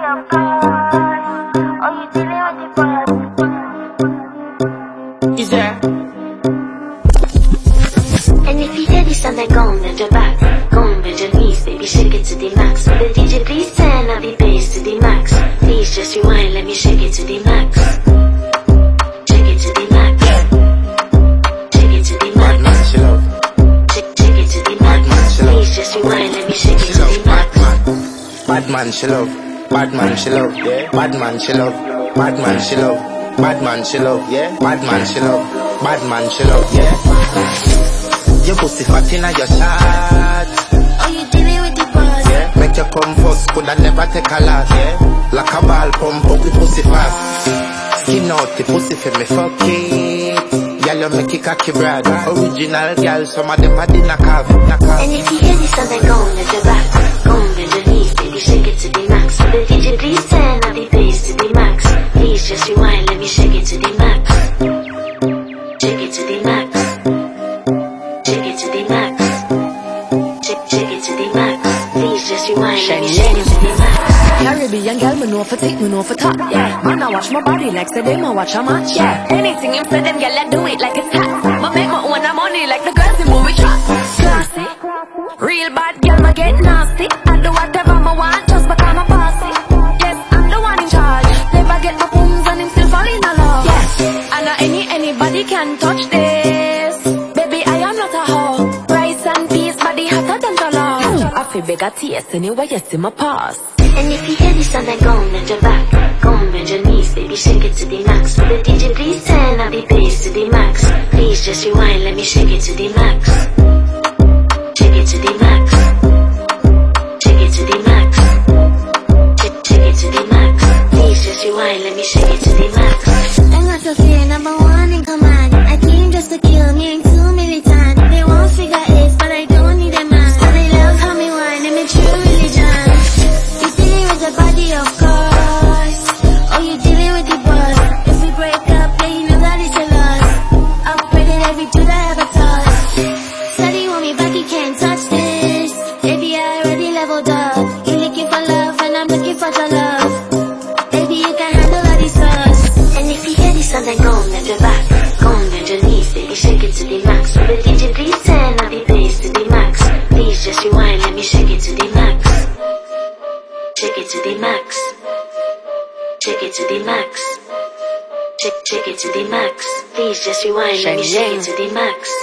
of God. Oh, you dealing with the boy. Is there? And if you hear this song, then go and bend your back. Go and bend your knees, baby, shake it to the max. The DJ, please turn up the bass to the max. Please just rewind, let me shake it to the max. Shake it to the max. Shake it to the max. Bad man, she love. Shake it to the max. Please just rewind, let me shake it to the max. Bad man, she love. Bad man, she love. Yeah. Bad man, she love. Bad man, she love. Bad man, she love. Yeah. Bad man, she love. Bad man, she love. Yeah. Your pussy fat inna your shot. Oh, you dealing with the boss. Yeah. Make you come first, coulda never take a lot. Yeah. Like a ball pump up the pussy fast. Skin out the pussy for me fuck it. Girl, you make it cocky brad. Original girl, some of them a dinner carve. And if you hear this song, then go and bend your back. Go and bend your knees, baby, shake it to the max. The DJ, please turn up the bass to the max. Please just rewind, let me shake it to the max. Shake it to the max. Shake it to the max. Shake it to the max. Please just rewind, let me shake it to the max. Caribbean girl, me know for take, me know for top. Yeah, man, I watch my body like say them, I watch a match. Yeah, anything him say, them girl, I do it like it's hot. But make my own money like the girls in movie trap. Classy, real bad girl, me get nasty. I do whatever I want, just because I'm bossy. Yes, I'm the one in charge. Never get my booms and him still fall in love. Yeah, and anybody can touch this. Baby, I am not a hoe. Rice and peas, body hotter than jollof. I feel big a taste anyway, you see my pass. And if you hear this song, then go and bend your back. Go and bend your knees, baby, shake it to the max. The DJ, please turn up the bass to the max. Please just rewind, let me shake it to the max. Shake it to the max. Shake it to the max. Shake it to the max. Please just rewind, let me shake it to the max. I'm not so fear, number one in command. I came just to kill me, ain't too militant. They won't figure it, but I don't need a man. So they love how me whine, I'm a true religion. You dealing with the body, of course. Oh, you dealing with the boss. If we break up, then you know that it's a loss. Upgraded every dude I ever touched. Said he want me back, he can't touch this. Baby, I already leveled up. You looking for love, and I'm looking for your love. Baby, you can handle all these sauce. And if you hear this song, then go and bend your back. Go and bend your knees, baby, shake it to the max. The DJ, please turn up the bass to the max. Please just rewind, let me shake it to the max. Shake it to the max. Shake it to the max. Shake it to the max. Please just rewind, let me shake it to the max.